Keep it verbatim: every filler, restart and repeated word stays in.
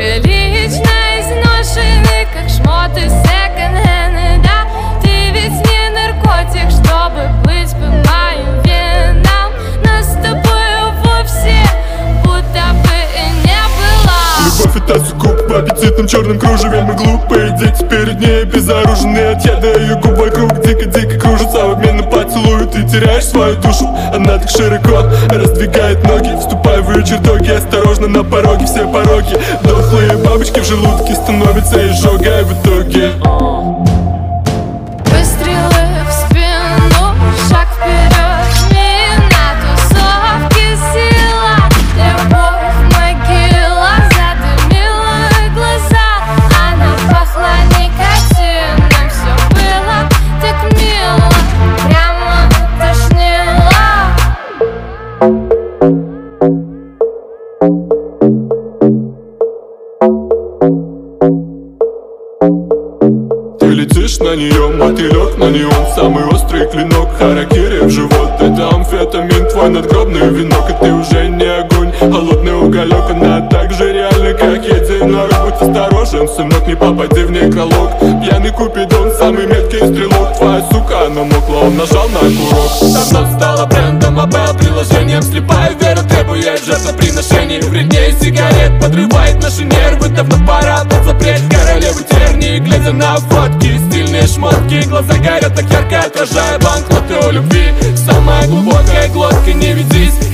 Прилично изношены, как шмоты секонд-хенды, да? Ты ведь не наркотик, чтобы быть по моим венам. Но с тобою вовсе будто бы и не была. Любовь — это сугуб по аппетитным черным кружеве. Мы глупые дети перед ней безоруженные от яда. Ее губ вокруг дико-дико кружится в обмен на поцелуй. Ты теряешь свою душу, она так широко раздвигает ноги. Вступай в ее чертоги, осторожно на пороге все пороки. Дохлые бабочки в желудке становятся изжогой в итоге. Выстрелы в спину, шаг вперед, не на тусовке сила. Любовь могила задымила глаза. Она пахла никотином, все было так мило, прямо тошнило. Ты летишь на нее, мотылек на неон, самый острый клинок, харакири в живот. Это амфетамин, твой надгробный венок. И ты уже не огонь, холодный уголек. Она так же реальна, как единорог. Будь осторожен, сынок, не попади в некролог. Пьяный купидон, самый меткий стрелок. Твоя сука намокла, он нажал на курок. Давно стала брендом, АБЛ приложением. Слепая вера требует жертвоприношений. Вреднее сигарет, подрывает наши нервы. Давно пора под запрет королевы тернии. Глядя на фотки, стильные шмотки, глаза горят так ярко, отражая банкноты о любви. Самая глубокая глотка, не ведись.